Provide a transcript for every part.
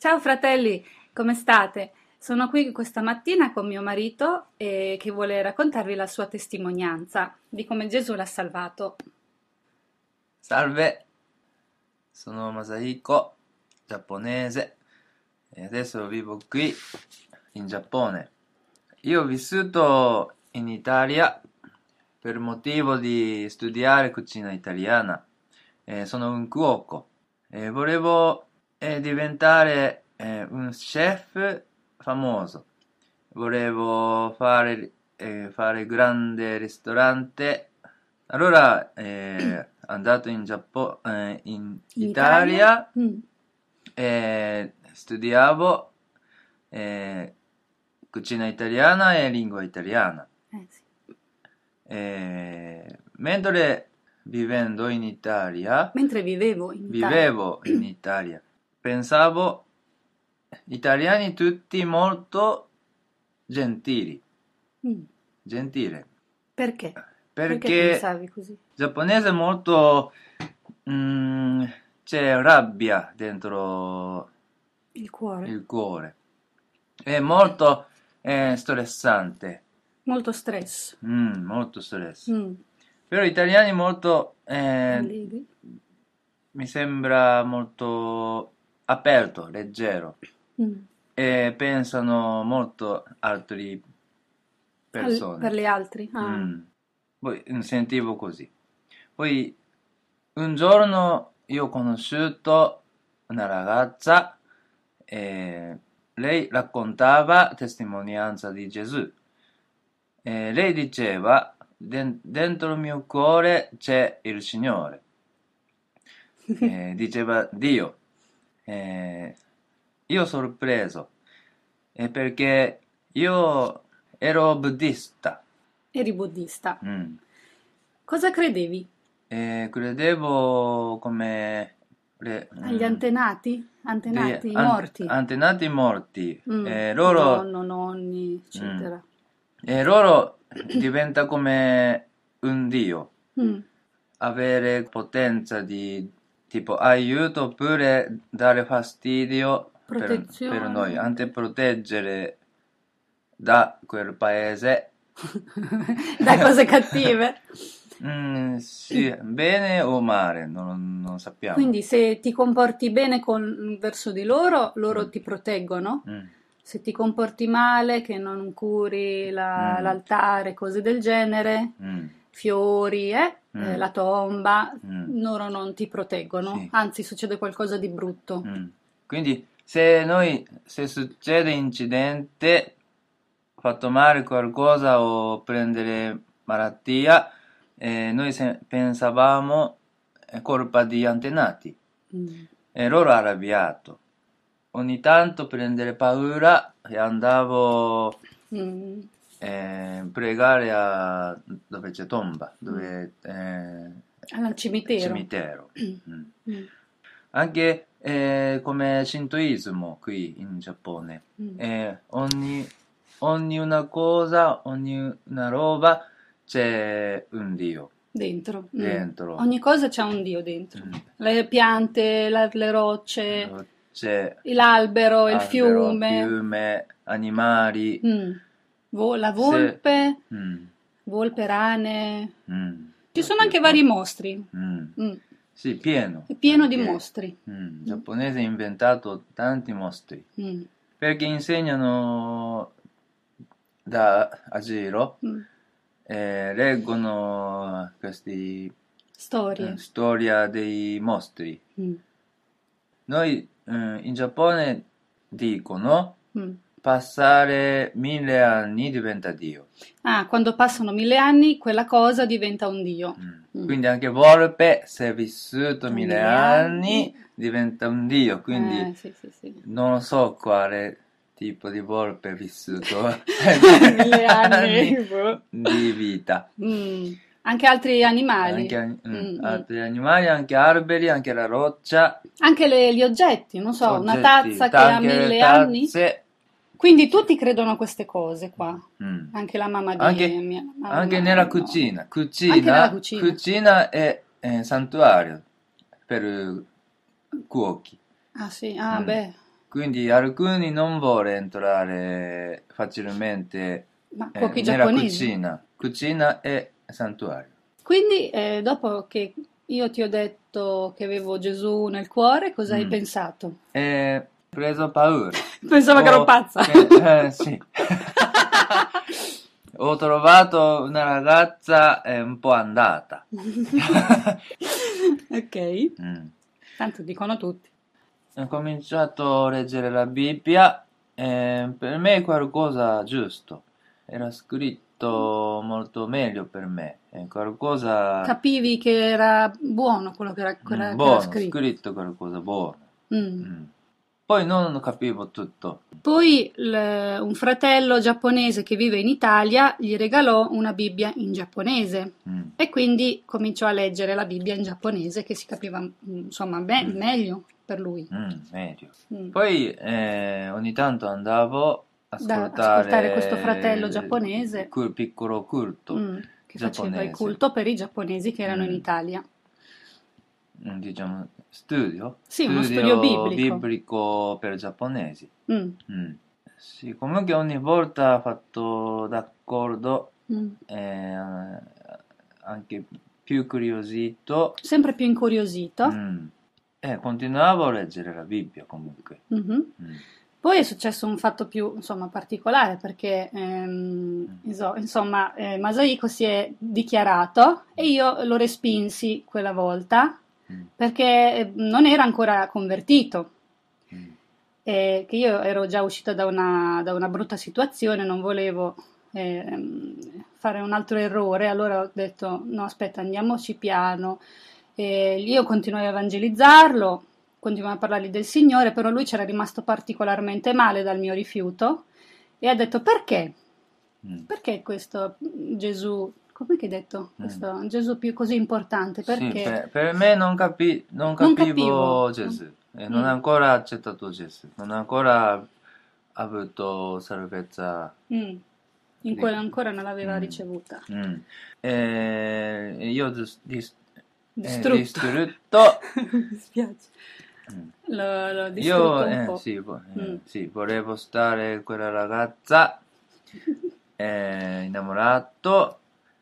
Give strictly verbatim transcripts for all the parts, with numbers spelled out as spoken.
Ciao fratelli, come state? Sono qui questa mattina con mio marito e che vuole raccontarvi la sua testimonianza di come Gesù l'ha salvato. Salve, sono Masahiko, giapponese e adesso vivo qui in Giappone. Io ho vissuto in Italia per motivo di studiare cucina italiana. Eh, sono un cuoco e volevo eh, diventare eh, un chef famoso. Volevo fare, eh, fare grande ristorante. Allora eh, andato in Giappone, eh, in In Italia, Italia? Mm. e studiavo eh, cucina italiana e lingua italiana. Eh, sì. E mentre vivendo in Italia, Mentre vivevo in Italia. vivevo in Italia, pensavo italiani tutti molto gentili, Mm. gentile, Perché? Perché perché pensavi così? giapponese è molto mm, c'è rabbia dentro Il cuore? il cuore, è molto eh, stressante, Molto stress. mm, molto stress. Mm. Però gli italiani molto eh, Allegri? mi sembra molto aperto, leggero Mm. e pensano molto altre Al- persone. per le altre? Ah. Mm. Poi mm, sentivo così. Poi un giorno io ho conosciuto una ragazza e lei raccontava testimonianza di Gesù. E lei diceva, "Den- dentro il mio cuore c'è il Signore." Eh, diceva Dio. Eh, io sorpreso eh, perché io ero buddista. Eri buddista. Mm. Cosa credevi? E credevo come le, Agli mm, antenati? Antenati degli an- morti? antenati morti. Mm. E loro, Nonno, nonni, mm, eccetera. e loro diventa come un dio, Mm. avere potenza di tipo aiuto oppure dare fastidio per, per Protezione. noi, anche proteggere da quel paese. Da cose cattive. Mm, sì, bene o male, non, non sappiamo. Quindi se ti comporti bene con- verso di loro, loro Mm. ti proteggono. Mm, Se ti comporti male, che non curi la- Mm. l'altare, cose del genere, mm, fiori, eh, Mm. eh, la tomba, Mm. loro non ti proteggono. Sì. Anzi, succede qualcosa di brutto. mm. Quindi se noi, se succede incidente, fatto male qualcosa o prendere malattia, eh, noi se- pensavamo è colpa di antenati Mm. e loro arrabbiato. Ogni tanto prendere paura e andavo Mm. eh, pregare a dove c'è tomba, dove eh, Al cimitero. cimitero. Mm. Mm. Anche eh, come shintoismo qui in Giappone. Mm. Eh, ogni, ogni una cosa, ogni una roba c'è un dio Dentro. Mm. dentro. Ogni cosa c'ha un dio dentro. Mm. Le piante, la- le rocce, C'è l'albero, il albero, fiume. fiume, animali. Mm. Vo- la Se- volpe, Mm, volpe, rane. mm, Ci sono anche vari mostri. mm. Mm. Sì, pieno. È pieno di Anche- mostri. Mm, il giapponese ha inventato tanti mostri Mm. perché insegnano da a giro, Mm. eh, leggono queste Storie. storia dei mostri. Mm. Noi eh, in Giappone dicono Mm. passare mille anni diventa Dio. Ah, quando passano mille anni, quella cosa diventa un dio. Mm. Mm. Quindi anche Volpe, se è vissuto Mille mille anni. anni, diventa un Dio. Quindi Eh, sì, sì, sì. non so quale tipo di volpe è vissuto Mille anni. boh. di vita. Mm. Anche altri animali. Anche an- mm, Mm, mm. altri animali, anche alberi, anche la roccia. Anche le- gli oggetti, non so, una oggetti, tazza che ha anche le mille anni. tazze. Quindi tutti credono a queste cose qua. Mm. Anche la mamma di Anche, mia mamma, anche nella no. cucina. Cucina, Anche nella cucina. cucina è, è santuario per eh, cuochi. Ah sì, ah Mm. beh, quindi alcuni non vuole entrare facilmente Ma eh, cuochi nella giapponesi? cucina, cucina e santuario. Quindi, eh, dopo che io ti ho detto che avevo Gesù nel cuore, cosa hai Mm. pensato? E preso paura. Pensavo che ero Ho, pazza. che- eh, sì. Ho trovato una ragazza eh, un po' andata. Ok, Mm. tanto dicono tutti. Ho cominciato a leggere la Bibbia e per me è qualcosa giusto. Era scritto molto meglio per me. È qualcosa Capivi che era buono quello che era, mm, quella- che era buono, scritto. scritto qualcosa buono. Mm. Mm. Poi non capivo tutto. Poi l- un fratello giapponese che vive in Italia gli regalò una Bibbia in giapponese Mm. e quindi cominciò a leggere la Bibbia in giapponese che si capiva mm, insomma be- Mm. meglio per lui. Mm, meglio. Mm. Poi eh, ogni tanto andavo a Da ascoltare questo fratello ascoltare giapponese quel piccolo culto mm, che faceva il giapponese. culto per i giapponesi che erano in Mm. Italia. Mm, diciamo, studio, Sì, uno studio studio biblico. biblico per giapponesi. Mm, Mm. Sì, comunque ogni volta ho fatto d'accordo, mm. eh, anche più curiosito, Sempre più incuriosito. mm. E continuavo a leggere la Bibbia comunque. Mhm. Mm. Poi è successo un fatto più, insomma, particolare perché, ehm, Mm. iso- insomma, eh, Masahiko si è dichiarato e io lo respinsi quella volta Mm. perché eh, non era ancora convertito, Mm. e che io ero già uscita da una, da una brutta situazione, non volevo ehm, fare un altro errore, allora ho detto no, aspetta, andiamoci piano. E io continuai a evangelizzarlo, continuai a parlargli del Signore, però lui c'era rimasto particolarmente male dal mio rifiuto e ha detto perché? Mm. Perché questo Gesù, come che hai detto? Mm. Questo Gesù più così importante, Sì, perché? per, per me non, capi- non Non capivo. capivo Gesù, e non ho Mm, ancora accettato Gesù, non ho ancora avuto salvezza mm. In di... quella ancora non l'aveva Mm. ricevuta. Mm. E io dis- dis- eh, Distrutto. distrutto. Mi dispiace. Mm. L'ho, l'ho Io distrutto un eh, po'. sì, vo- eh, Mm. sì, volevo stare con quella ragazza, eh, innamorato,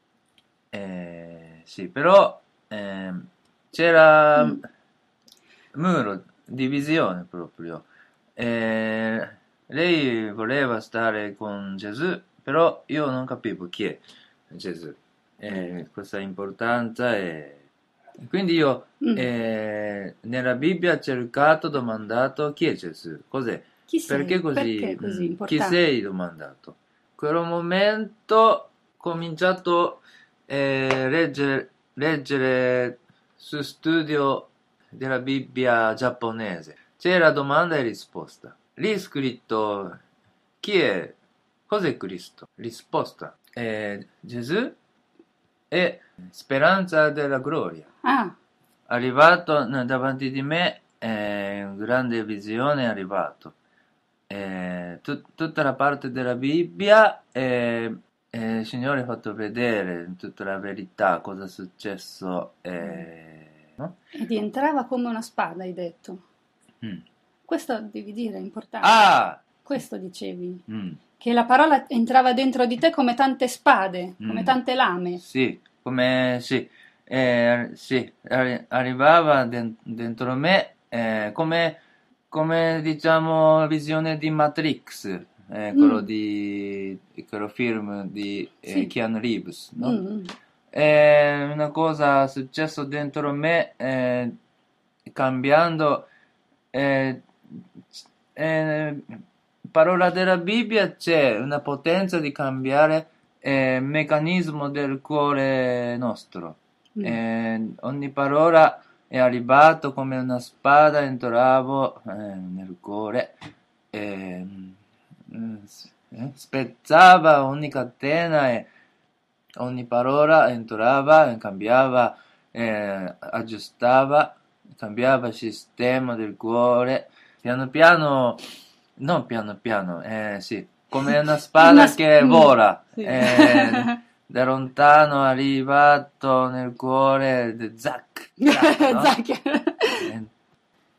eh, sì, però ehm, c'era Mm. muro, divisione proprio. Eh, lei voleva stare con Gesù, però io non capivo chi è Gesù, eh, questa importanza. E quindi io Mm. eh, nella Bibbia ho cercato, domandato chi è Gesù, cos'è, Chi perché sei? Perché così, è così mm, chi importante? sei, domandato. In quel momento ho cominciato a leggere, leggere su studio della Bibbia giapponese. C'era domanda e risposta. Lì è scritto chi è, cos'è Cristo? Risposta. Eh, Gesù è speranza della gloria. Ah, Arrivato n- davanti di me, eh, grande visione è arrivato. Eh, tut- tutta la parte della Bibbia, eh, eh, il Signore ha fatto vedere tutta la verità, cosa è successo. eh, no? e ti entrava come una spada, hai detto. Mm. Questo devi dire, è importante. Ah! Questo dicevi. Mm, Che la parola entrava dentro di te come tante spade, come mm. tante lame. Sì, come sì, eh, sì, arri- arrivava den- dentro me eh, come, come diciamo visione di Matrix, eh, quello Mm, di quello film di eh, sì. Keanu Reeves, no? Mm, mm. È una cosa successo dentro me, eh, cambiando, eh, eh, parola della Bibbia c'è una potenza di cambiare eh, meccanismo del cuore nostro. Mm. Eh, ogni parola è arrivato come una spada entravo eh, nel cuore, eh, mm, eh, spezzava ogni catena e ogni parola entrava, cambiava, eh, aggiustava, cambiava il sistema del cuore. Piano piano, non piano piano, eh, sì, come una spada Una sp- che mm, vola. sì. eh, da lontano arrivato nel cuore, de- zac, zac, no? Zac. Eh,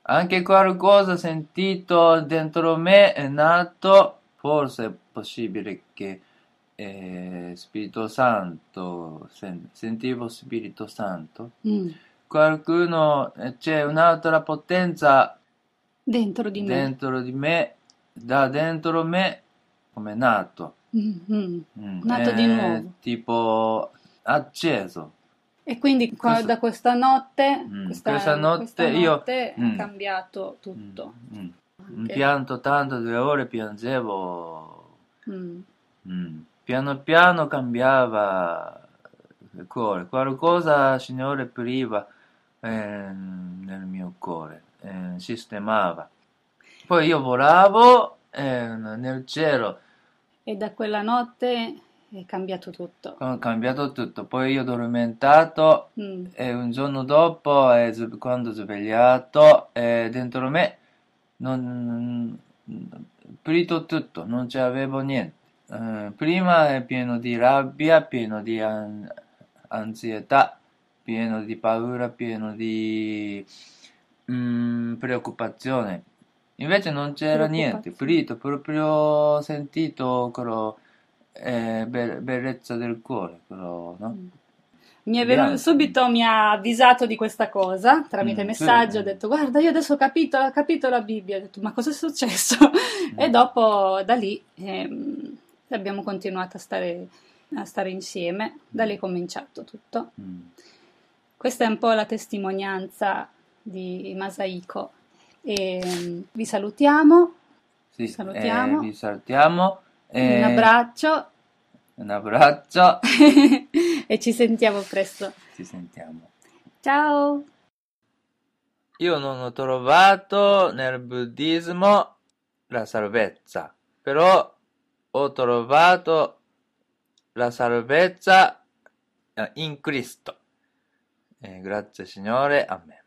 Anche qualcosa sentito dentro me è nato, forse è possibile che eh, Spirito Santo, sen- sentivo Spirito Santo. Mm. Qualcuno, eh, c'è un'altra potenza Dentro di me. dentro di me, da dentro me, come è nato. Mm, mm. Mm, Nato di è nuovo. tipo acceso. E quindi qua- Questo- da questa notte, Mm, questa, questa notte questa io- notte mm. è cambiato Mm, tutto. mm. Un Anche- pianto tanto, due ore piangevo. Mm. Mm. Piano piano cambiava il cuore, qualcosa, Signore, priva eh, nel mio cuore, eh, sistemava. Poi io volavo eh, nel cielo, E da quella notte è cambiato tutto. ho cambiato tutto. Poi io ho addormentato Mm. e un giorno dopo, eh, s- quando ho svegliato, eh, dentro me non, pulito tutto, non c'avevo niente. Eh, prima è pieno di rabbia, pieno di an- ansietà, pieno di paura, pieno di mm, preoccupazione. Invece non c'era niente, Preoccupazione. pulito, proprio sentito quello, eh, be- bellezza del cuore, quello, no? Mm. Mi è venuto, Bianco. subito mi ha avvisato di questa cosa tramite Mm, messaggio, sì, ho eh. detto guarda io adesso ho capito, ho capito la Bibbia, ho detto ma cosa è successo? Mm. E dopo da lì ehm, abbiamo continuato a stare, a stare insieme, da lì è cominciato tutto. Mm. Questa è un po' la testimonianza di Masaiko e mm, vi salutiamo, Sì, salutiamo, eh, vi salutiamo. eh, un abbraccio un abbraccio. e ci sentiamo presto. Ci sentiamo. Ciao! Io non ho trovato nel buddismo la salvezza, però ho trovato la salvezza eh, in Cristo. Eh, grazie Signore, amen.